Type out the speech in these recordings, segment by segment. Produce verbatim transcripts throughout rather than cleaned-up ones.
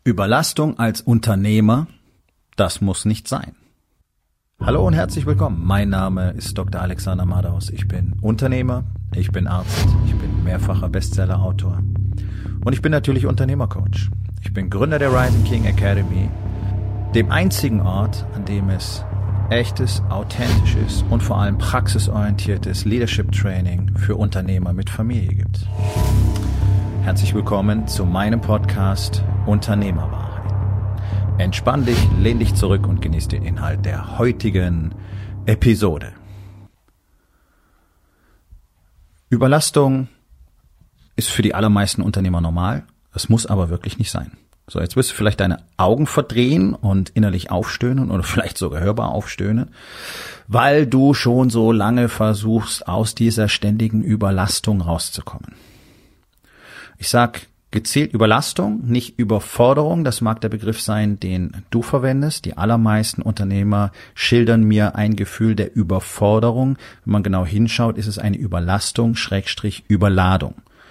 Überlastung als Unternehmer, das muss nicht sein. Hallo und herzlich willkommen. Mein Name ist Doktor Alexander Madaus. Ich bin Unternehmer, ich bin Arzt, ich bin mehrfacher Bestseller-Autor und ich bin natürlich Unternehmercoach. Ich bin Gründer der Rising King Academy, dem einzigen Ort, an dem es echtes, authentisches und vor allem praxisorientiertes Leadership Training für Unternehmer mit Familie gibt. Herzlich willkommen zu meinem Podcast Unternehmerwahrheit. Entspann dich, lehn dich zurück und genieß den Inhalt der heutigen Episode. Überlastung ist für die allermeisten Unternehmer normal, es muss aber wirklich nicht sein. So, jetzt wirst du vielleicht deine Augen verdrehen und innerlich aufstöhnen oder vielleicht sogar hörbar aufstöhnen, weil du schon so lange versuchst, aus dieser ständigen Überlastung rauszukommen. Ich sag gezielt Überlastung, nicht Überforderung. Das mag der Begriff sein, den du verwendest. Die allermeisten Unternehmer schildern mir ein Gefühl der Überforderung. Wenn man genau hinschaut, ist es eine Überlastung, Schrägstrich Überladung.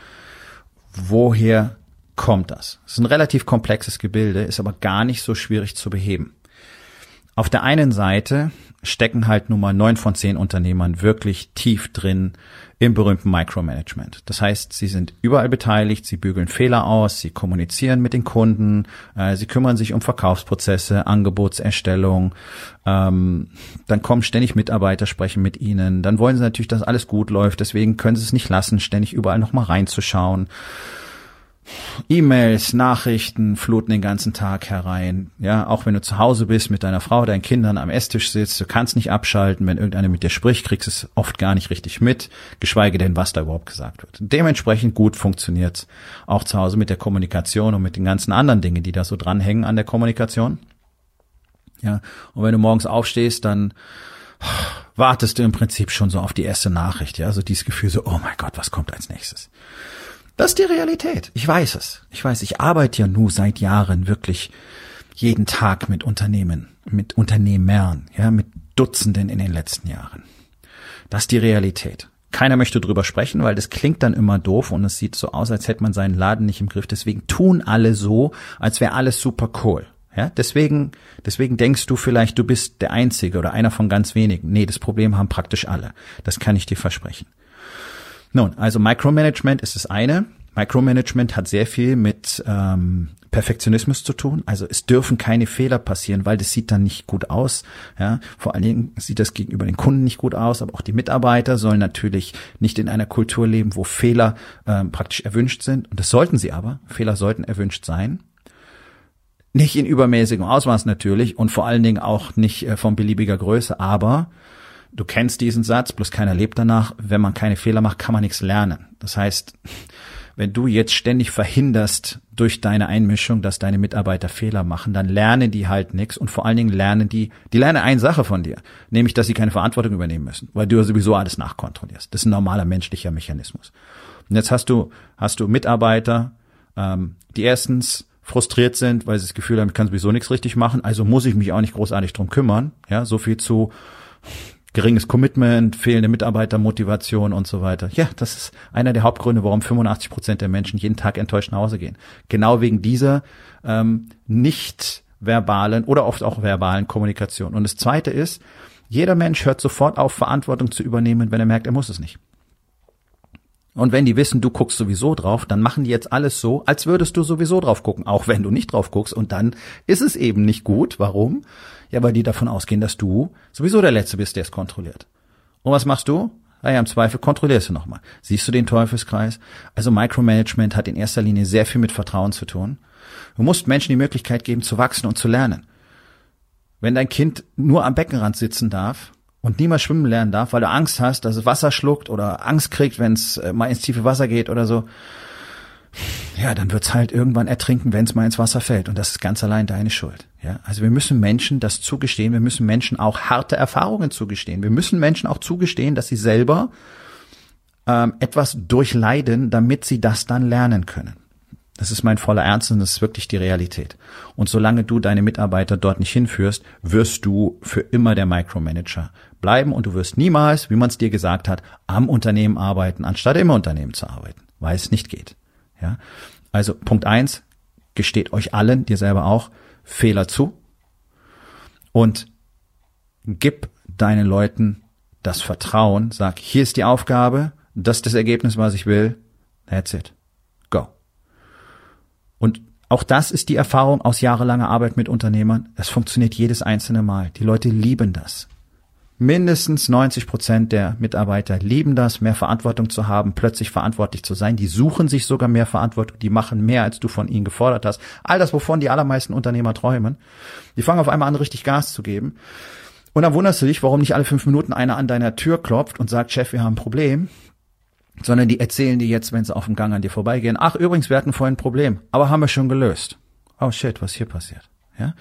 Woher kommt das? Es ist ein relativ komplexes Gebilde, ist aber gar nicht so schwierig zu beheben. Auf der einen Seite stecken halt nun mal neun von zehn Unternehmern wirklich tief drin im berühmten Micromanagement. Das heißt, sie sind überall beteiligt, sie bügeln Fehler aus, sie kommunizieren mit den Kunden, äh, sie kümmern sich um Verkaufsprozesse, Angebotserstellung, ähm, dann kommen ständig Mitarbeiter, sprechen mit ihnen, dann wollen sie natürlich, dass alles gut läuft, deswegen können sie es nicht lassen, ständig überall nochmal reinzuschauen. E-Mails, Nachrichten fluten den ganzen Tag herein. Ja, auch wenn du zu Hause bist mit deiner Frau, deinen Kindern am Esstisch sitzt, du kannst nicht abschalten. Wenn irgendeiner mit dir spricht, kriegst du es oft gar nicht richtig mit, geschweige denn, was da überhaupt gesagt wird. Dementsprechend gut funktioniert's auch zu Hause mit der Kommunikation und mit den ganzen anderen Dingen, die da so dranhängen an der Kommunikation. Ja, und wenn du morgens aufstehst, dann wartest du im Prinzip schon so auf die erste Nachricht. Ja, also dieses Gefühl so, oh mein Gott, was kommt als nächstes? Das ist die Realität. Ich weiß es. Ich weiß, ich arbeite ja nur seit Jahren wirklich jeden Tag mit Unternehmen, mit Unternehmern, ja, mit Dutzenden in den letzten Jahren. Das ist die Realität. Keiner möchte drüber sprechen, weil das klingt dann immer doof und es sieht so aus, als hätte man seinen Laden nicht im Griff. Deswegen tun alle so, als wäre alles super cool. Ja, deswegen, deswegen denkst du vielleicht, du bist der Einzige oder einer von ganz wenigen. Nee, das Problem haben praktisch alle. Das kann ich dir versprechen. Nun, also Micromanagement ist das eine. Micromanagement hat sehr viel mit ähm, Perfektionismus zu tun. Also es dürfen keine Fehler passieren, weil das sieht dann nicht gut aus. Ja, vor allen Dingen sieht das gegenüber den Kunden nicht gut aus. Aber auch die Mitarbeiter sollen natürlich nicht in einer Kultur leben, wo Fehler ähm, praktisch erwünscht sind. Und das sollten sie aber. Fehler sollten erwünscht sein. Nicht in übermäßigem Ausmaß natürlich und vor allen Dingen auch nicht äh, von beliebiger Größe. Aber du kennst diesen Satz, bloß keiner lebt danach. Wenn man keine Fehler macht, kann man nichts lernen. Das heißt, wenn du jetzt ständig verhinderst durch deine Einmischung, dass deine Mitarbeiter Fehler machen, dann lernen die halt nichts und vor allen Dingen lernen die, die lernen eine Sache von dir, nämlich, dass sie keine Verantwortung übernehmen müssen, weil du ja sowieso alles nachkontrollierst. Das ist ein normaler menschlicher Mechanismus. Und jetzt hast du, hast du Mitarbeiter, ähm, die erstens frustriert sind, weil sie das Gefühl haben, ich kann sowieso nichts richtig machen, also muss ich mich auch nicht großartig drum kümmern. Ja, so viel zu geringes Commitment, fehlende Mitarbeitermotivation und so weiter. Ja, das ist einer der Hauptgründe, warum fünfundachtzig Prozent der Menschen jeden Tag enttäuscht nach Hause gehen. Genau wegen dieser ähm, nicht verbalen oder oft auch verbalen Kommunikation. Und das Zweite ist, jeder Mensch hört sofort auf, Verantwortung zu übernehmen, wenn er merkt, er muss es nicht. Und wenn die wissen, du guckst sowieso drauf, dann machen die jetzt alles so, als würdest du sowieso drauf gucken, auch wenn du nicht drauf guckst. Und dann ist es eben nicht gut. Warum? Ja, weil die davon ausgehen, dass du sowieso der Letzte bist, der es kontrolliert. Und was machst du? Naja, im Zweifel kontrollierst du nochmal. Siehst du den Teufelskreis? Also Micromanagement hat in erster Linie sehr viel mit Vertrauen zu tun. Du musst Menschen die Möglichkeit geben, zu wachsen und zu lernen. Wenn dein Kind nur am Beckenrand sitzen darf und niemals schwimmen lernen darf, weil du Angst hast, dass es Wasser schluckt oder Angst kriegt, wenn es mal ins tiefe Wasser geht oder so, ja, dann wird's halt irgendwann ertrinken, wenn es mal ins Wasser fällt. Und das ist ganz allein deine Schuld. Ja, also wir müssen Menschen das zugestehen. Wir müssen Menschen auch harte Erfahrungen zugestehen. Wir müssen Menschen auch zugestehen, dass sie selber ähm, etwas durchleiden, damit sie das dann lernen können. Das ist mein voller Ernst und das ist wirklich die Realität. Und solange du deine Mitarbeiter dort nicht hinführst, wirst du für immer der Micromanager bleiben und du wirst niemals, wie man es dir gesagt hat, am Unternehmen arbeiten, anstatt im Unternehmen zu arbeiten, weil es nicht geht. Ja, also Punkt eins, gesteht euch allen, dir selber auch, Fehler zu und gib deinen Leuten das Vertrauen, sag, hier ist die Aufgabe, das ist das Ergebnis, was ich will, that's it, go. Und auch das ist die Erfahrung aus jahrelanger Arbeit mit Unternehmern, es funktioniert jedes einzelne Mal, die Leute lieben das. Mindestens neunzig Prozent der Mitarbeiter lieben das, mehr Verantwortung zu haben, plötzlich verantwortlich zu sein. Die suchen sich sogar mehr Verantwortung, die machen mehr, als du von ihnen gefordert hast. All das, wovon die allermeisten Unternehmer träumen. Die fangen auf einmal an, richtig Gas zu geben. Und dann wunderst du dich, warum nicht alle fünf Minuten einer an deiner Tür klopft und sagt, Chef, wir haben ein Problem. Sondern die erzählen dir jetzt, wenn sie auf dem Gang an dir vorbeigehen, ach, übrigens, wir hatten vorhin ein Problem, aber haben wir schon gelöst. Oh shit, was hier passiert? Ja.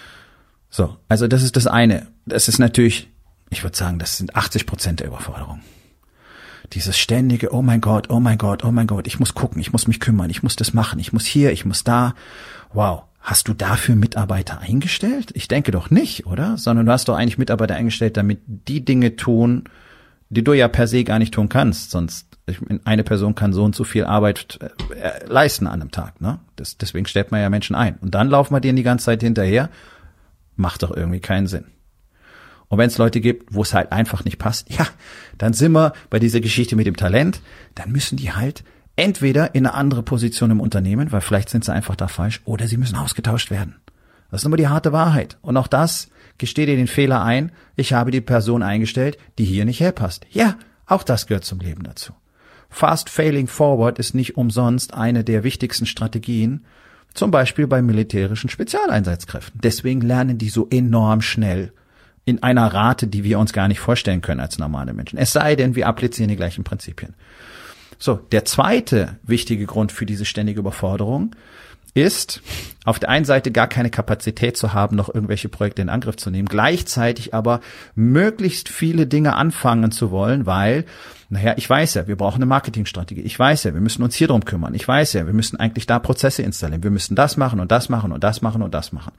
So, also das ist das eine. Das ist natürlich, ich würde sagen, das sind achtzig Prozent der Überforderung. Dieses ständige, oh mein Gott, oh mein Gott, oh mein Gott, ich muss gucken, ich muss mich kümmern, ich muss das machen, ich muss hier, ich muss da. Wow, hast du dafür Mitarbeiter eingestellt? Ich denke doch nicht, oder? Sondern du hast doch eigentlich Mitarbeiter eingestellt, damit die Dinge tun, die du ja per se gar nicht tun kannst. Sonst, eine Person kann so und so viel Arbeit äh, leisten an einem Tag, ne? Das, deswegen stellt man ja Menschen ein. Und dann laufen wir denen die ganze Zeit hinterher. Macht doch irgendwie keinen Sinn. Und wenn es Leute gibt, wo es halt einfach nicht passt, ja, dann sind wir bei dieser Geschichte mit dem Talent, dann müssen die halt entweder in eine andere Position im Unternehmen, weil vielleicht sind sie einfach da falsch, oder sie müssen ausgetauscht werden. Das ist immer die harte Wahrheit. Und auch das, gesteh dir den Fehler ein, ich habe die Person eingestellt, die hier nicht herpasst. Ja, auch das gehört zum Leben dazu. Fast Failing Forward ist nicht umsonst eine der wichtigsten Strategien, zum Beispiel bei militärischen Spezialeinsatzkräften. Deswegen lernen die so enorm schnell, in einer Rate, die wir uns gar nicht vorstellen können als normale Menschen. Es sei denn, wir applizieren die gleichen Prinzipien. So, der zweite wichtige Grund für diese ständige Überforderung ist, auf der einen Seite gar keine Kapazität zu haben, noch irgendwelche Projekte in Angriff zu nehmen, gleichzeitig aber möglichst viele Dinge anfangen zu wollen, weil, naja, ich weiß ja, wir brauchen eine Marketingstrategie. Ich weiß ja, wir müssen uns hier drum kümmern. Ich weiß ja, wir müssen eigentlich da Prozesse installieren. Wir müssen das machen und das machen und das machen und das machen.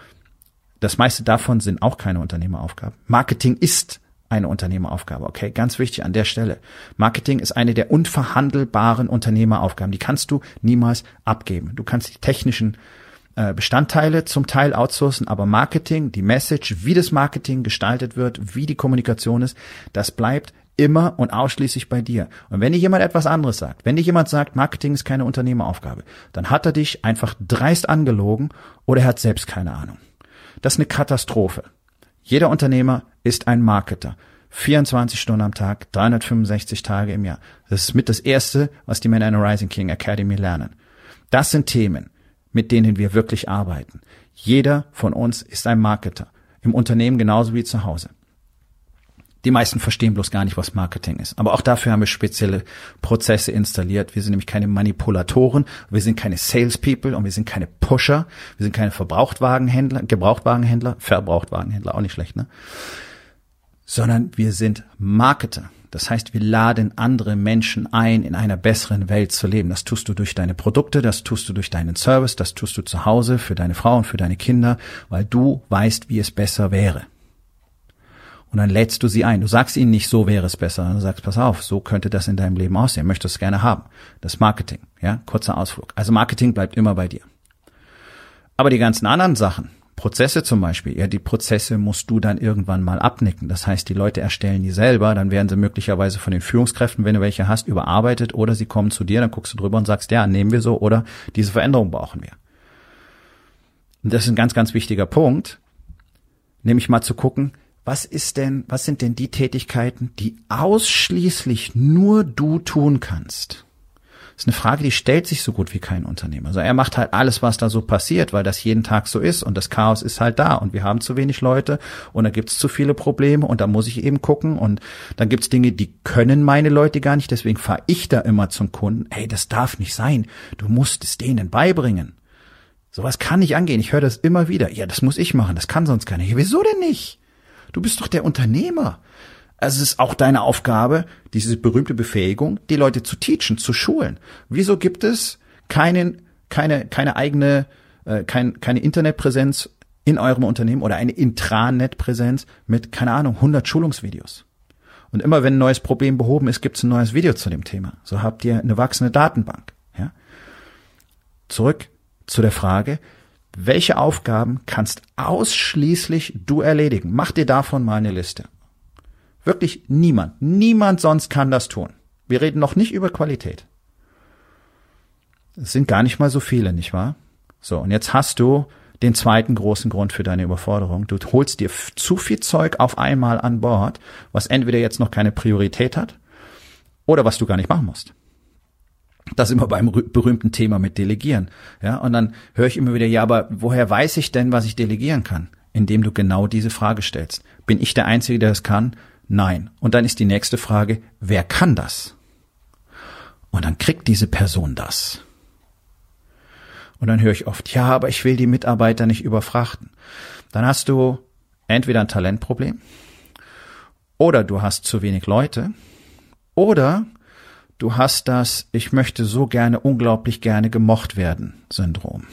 Das meiste davon sind auch keine Unternehmeraufgaben. Marketing ist eine Unternehmeraufgabe, okay? Ganz wichtig an der Stelle. Marketing ist eine der unverhandelbaren Unternehmeraufgaben. Die kannst du niemals abgeben. Du kannst die technischen äh, Bestandteile zum Teil outsourcen, aber Marketing, die Message, wie das Marketing gestaltet wird, wie die Kommunikation ist, das bleibt immer und ausschließlich bei dir. Und wenn dir jemand etwas anderes sagt, wenn dir jemand sagt, Marketing ist keine Unternehmeraufgabe, dann hat er dich einfach dreist angelogen oder er hat selbst keine Ahnung. Das ist eine Katastrophe. Jeder Unternehmer ist ein Marketer. vierundzwanzig Stunden am Tag, dreihundertfünfundsechzig Tage im Jahr. Das ist mit das Erste, was die Men in the Rising King Academy lernen. Das sind Themen, mit denen wir wirklich arbeiten. Jeder von uns ist ein Marketer. Im Unternehmen genauso wie zu Hause. Die meisten verstehen bloß gar nicht, was Marketing ist. Aber auch dafür haben wir spezielle Prozesse installiert. Wir sind nämlich keine Manipulatoren, wir sind keine Salespeople und wir sind keine Pusher, wir sind keine Verbrauchtwagenhändler, Gebrauchtwagenhändler, Verbrauchtwagenhändler, auch nicht schlecht, ne? Sondern wir sind Marketer. Das heißt, wir laden andere Menschen ein, in einer besseren Welt zu leben. Das tust du durch deine Produkte, das tust du durch deinen Service, das tust du zu Hause für deine Frau und für deine Kinder, weil du weißt, wie es besser wäre. Und dann lädst du sie ein. Du sagst ihnen nicht, so wäre es besser. Du sagst, pass auf, so könnte das in deinem Leben aussehen. Möchtest du es gerne haben. Das Marketing, ja, kurzer Ausflug. Also Marketing bleibt immer bei dir. Aber die ganzen anderen Sachen, Prozesse zum Beispiel, ja, die Prozesse musst du dann irgendwann mal abnicken. Das heißt, die Leute erstellen die selber, dann werden sie möglicherweise von den Führungskräften, wenn du welche hast, überarbeitet oder sie kommen zu dir, dann guckst du drüber und sagst, ja, nehmen wir so oder diese Veränderung brauchen wir. Und das ist ein ganz, ganz wichtiger Punkt, nämlich mal zu gucken, Was ist denn, was sind denn die Tätigkeiten, die ausschließlich nur du tun kannst? Das ist eine Frage, die stellt sich so gut wie kein Unternehmer. Also er macht halt alles, was da so passiert, weil das jeden Tag so ist und das Chaos ist halt da und wir haben zu wenig Leute und da gibt's zu viele Probleme und da muss ich eben gucken und dann gibt's Dinge, die können meine Leute gar nicht, deswegen fahre ich da immer zum Kunden. Ey, das darf nicht sein. Du musst es denen beibringen. Sowas kann nicht angehen. Ich höre das immer wieder. Ja, das muss ich machen. Das kann sonst keiner. Ja, wieso denn nicht? Du bist doch der Unternehmer. Also es ist auch deine Aufgabe, diese berühmte Befähigung, die Leute zu teachen, zu schulen. Wieso gibt es keinen, keine, keine eigene, äh, kein, keine Internetpräsenz in eurem Unternehmen oder eine Intranet-Präsenz mit, keine Ahnung, hundert Schulungsvideos? Und immer wenn ein neues Problem behoben ist, gibt es ein neues Video zu dem Thema. So habt ihr eine wachsende Datenbank. Ja? Zurück zu der Frage, welche Aufgaben kannst ausschließlich du erledigen? Mach dir davon mal eine Liste. Wirklich niemand, niemand sonst kann das tun. Wir reden noch nicht über Qualität. Es sind gar nicht mal so viele, nicht wahr? So, und jetzt hast du den zweiten großen Grund für deine Überforderung. Du holst dir f- zu viel Zeug auf einmal an Bord, was entweder jetzt noch keine Priorität hat oder was du gar nicht machen musst. Das ist immer beim rü- berühmten Thema mit Delegieren. Ja, und dann höre ich immer wieder, ja, aber woher weiß ich denn, was ich delegieren kann? Indem du genau diese Frage stellst. Bin ich der Einzige, der das kann? Nein. Und dann ist die nächste Frage, wer kann das? Und dann kriegt diese Person das. Und dann höre ich oft, ja, aber ich will die Mitarbeiter nicht überfrachten. Dann hast du entweder ein Talentproblem oder du hast zu wenig Leute oder du hast das, ich möchte so gerne, unglaublich gerne gemocht werden, Syndrom.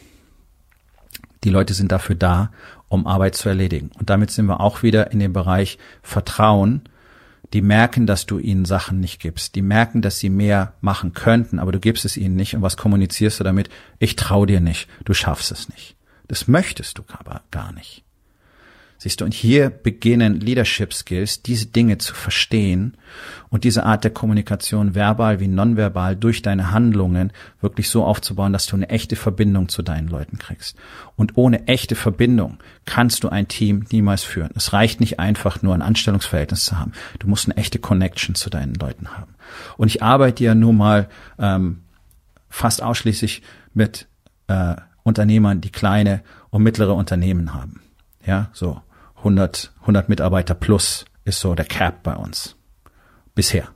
Die Leute sind dafür da, um Arbeit zu erledigen. Und damit sind wir auch wieder in dem Bereich Vertrauen. Die merken, dass du ihnen Sachen nicht gibst. Die merken, dass sie mehr machen könnten, aber du gibst es ihnen nicht. Und was kommunizierst du damit? Ich traue dir nicht. Du schaffst es nicht. Das möchtest du aber gar nicht. Siehst du, und hier beginnen Leadership Skills, diese Dinge zu verstehen und diese Art der Kommunikation, verbal wie nonverbal, durch deine Handlungen wirklich so aufzubauen, dass du eine echte Verbindung zu deinen Leuten kriegst. Und ohne echte Verbindung kannst du ein Team niemals führen. Es reicht nicht einfach nur ein Anstellungsverhältnis zu haben. Du musst eine echte Connection zu deinen Leuten haben. Und ich arbeite ja nun mal ähm, fast ausschließlich mit äh, Unternehmern, die kleine und mittlere Unternehmen haben. Ja, so hundert, hundert Mitarbeiter plus ist so der Cap bei uns. Bisher.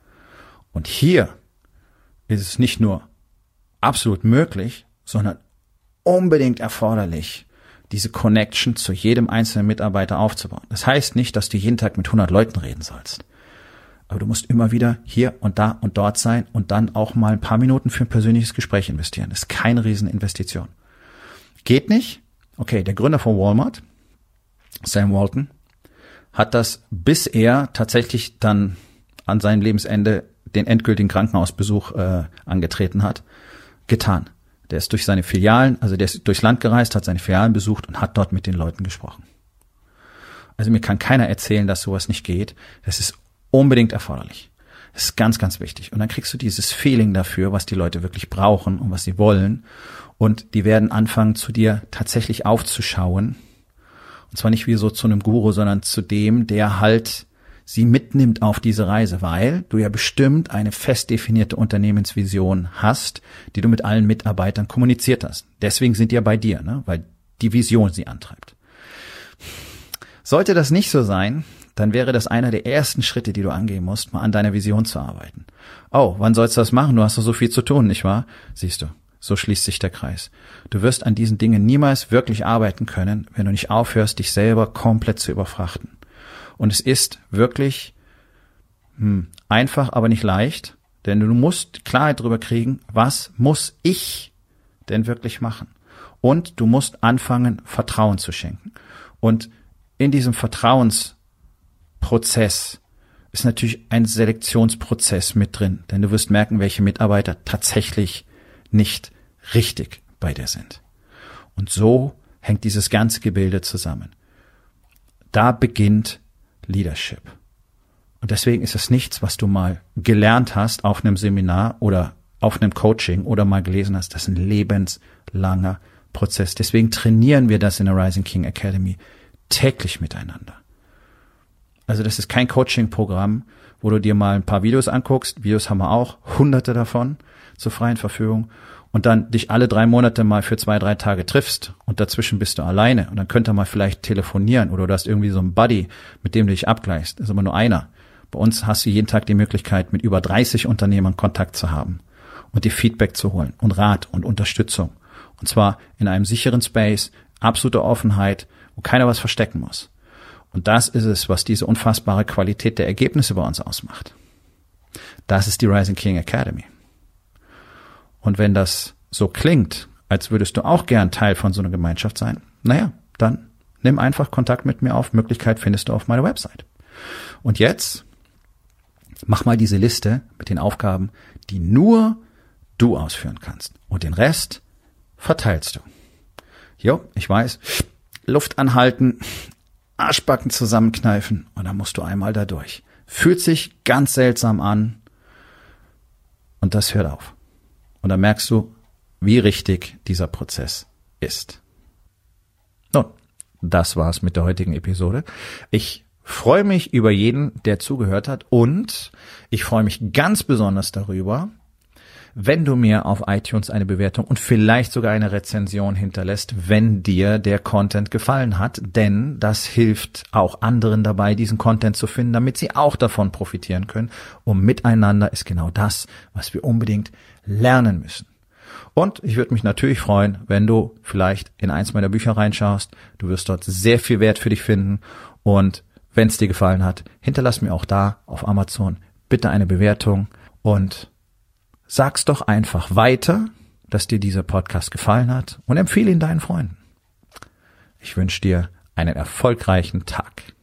Und hier ist es nicht nur absolut möglich, sondern unbedingt erforderlich, diese Connection zu jedem einzelnen Mitarbeiter aufzubauen. Das heißt nicht, dass du jeden Tag mit hundert Leuten reden sollst. Aber du musst immer wieder hier und da und dort sein und dann auch mal ein paar Minuten für ein persönliches Gespräch investieren. Das ist keine Rieseninvestition. Geht nicht? Okay, der Gründer von Walmart, Sam Walton, hat das, bis er tatsächlich dann an seinem Lebensende den endgültigen Krankenhausbesuch äh, angetreten hat, getan. Der ist durch seine Filialen, also der ist durchs Land gereist, hat seine Filialen besucht und hat dort mit den Leuten gesprochen. Also mir kann keiner erzählen, dass sowas nicht geht. Das ist unbedingt erforderlich. Das ist ganz, ganz wichtig. Und dann kriegst du dieses Feeling dafür, was die Leute wirklich brauchen und was sie wollen. Und die werden anfangen, zu dir tatsächlich aufzuschauen. Und zwar nicht wie so zu einem Guru, sondern zu dem, der halt sie mitnimmt auf diese Reise, weil du ja bestimmt eine fest definierte Unternehmensvision hast, die du mit allen Mitarbeitern kommuniziert hast. Deswegen sind die ja bei dir, ne? Weil die Vision sie antreibt. Sollte das nicht so sein, dann wäre das einer der ersten Schritte, die du angehen musst, mal an deiner Vision zu arbeiten. Oh, wann sollst du das machen? Du hast doch so viel zu tun, nicht wahr? Siehst du. So schließt sich der Kreis. Du wirst an diesen Dingen niemals wirklich arbeiten können, wenn du nicht aufhörst, dich selber komplett zu überfrachten. Und es ist wirklich hm, einfach, aber nicht leicht, denn du musst Klarheit darüber kriegen, was muss ich denn wirklich machen? Und du musst anfangen, Vertrauen zu schenken. Und in diesem Vertrauensprozess ist natürlich ein Selektionsprozess mit drin, denn du wirst merken, welche Mitarbeiter tatsächlich nicht richtig bei dir sind. Und so hängt dieses ganze Gebilde zusammen. Da beginnt Leadership. Und deswegen ist es nichts, was du mal gelernt hast auf einem Seminar oder auf einem Coaching oder mal gelesen hast. Das ist ein lebenslanger Prozess. Deswegen trainieren wir das in der Rising King Academy täglich miteinander. Also das ist kein Coaching-Programm, wo du dir mal ein paar Videos anguckst. Videos haben wir auch, hunderte davon zur freien Verfügung. Und dann dich alle drei Monate mal für zwei, drei Tage triffst und dazwischen bist du alleine und dann könnt ihr mal vielleicht telefonieren oder du hast irgendwie so einen Buddy, mit dem du dich abgleichst. Das ist aber nur einer. Bei uns hast du jeden Tag die Möglichkeit, mit über dreißig Unternehmern Kontakt zu haben und dir Feedback zu holen und Rat und Unterstützung. Und zwar in einem sicheren Space, absolute Offenheit, wo keiner was verstecken muss. Und das ist es, was diese unfassbare Qualität der Ergebnisse bei uns ausmacht. Das ist die Rising King Academy. Und wenn das so klingt, als würdest du auch gern Teil von so einer Gemeinschaft sein, naja, dann nimm einfach Kontakt mit mir auf. Möglichkeit findest du auf meiner Website. Und jetzt mach mal diese Liste mit den Aufgaben, die nur du ausführen kannst. Und den Rest verteilst du. Jo, ich weiß, Luft anhalten, Arschbacken zusammenkneifen und dann musst du einmal da durch. Fühlt sich ganz seltsam an und das hört auf. Und dann merkst du, wie richtig dieser Prozess ist. Nun, das war's mit der heutigen Episode. Ich freue mich über jeden, der zugehört hat und ich freue mich ganz besonders darüber, wenn du mir auf iTunes eine Bewertung und vielleicht sogar eine Rezension hinterlässt, wenn dir der Content gefallen hat, denn das hilft auch anderen dabei, diesen Content zu finden, damit sie auch davon profitieren können. Und miteinander ist genau das, was wir unbedingt lernen müssen. Und ich würde mich natürlich freuen, wenn du vielleicht in eins meiner Bücher reinschaust. Du wirst dort sehr viel Wert für dich finden. Und wenn es dir gefallen hat, hinterlass mir auch da auf Amazon bitte eine Bewertung und sag's doch einfach weiter, dass dir dieser Podcast gefallen hat und empfehle ihn deinen Freunden. Ich wünsche dir einen erfolgreichen Tag.